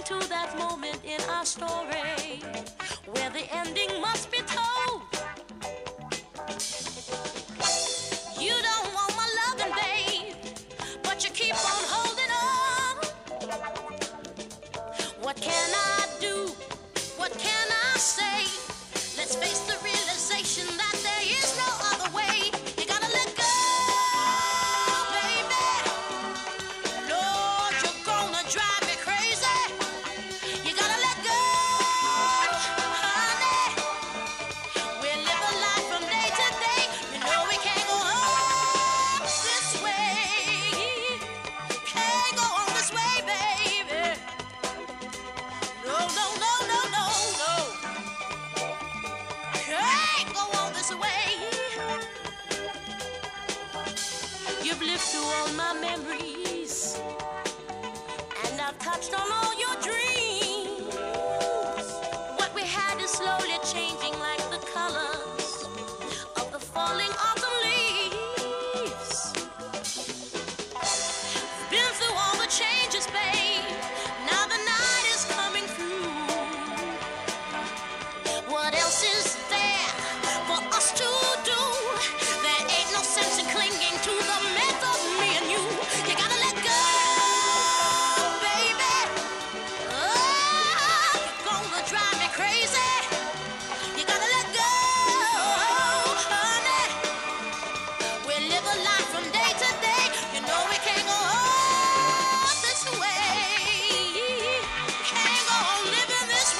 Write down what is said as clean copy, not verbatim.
to that moment in our story where the ending must be told. You don't want my loving, babe, but you keep on holding on. What can I do? What can I say? Let's face the realization that there is no other way. You gotta let go, baby. Lord, you're gonna drive me crazy. You gotta let go, honey. We live a life from day to day. You know we can't go on this way. Can't go on this way, baby. No, no, no, no, no, no. Can't go on this way. You've lived through all my memories, and I've touched on all